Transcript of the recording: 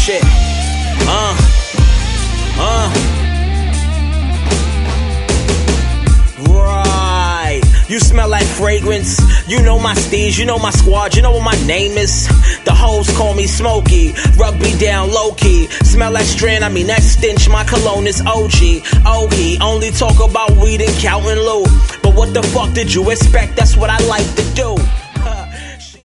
shit. Right. You smell like fragrance. You know my steez, you know my squad, you know what my name is. The hoes call me Smokey, rugby down low-key. Smell like strand, I mean that stench, my cologne is OG. Oh, he only talk about weed and counting loot. But what the fuck did you expect? That's what I like to do.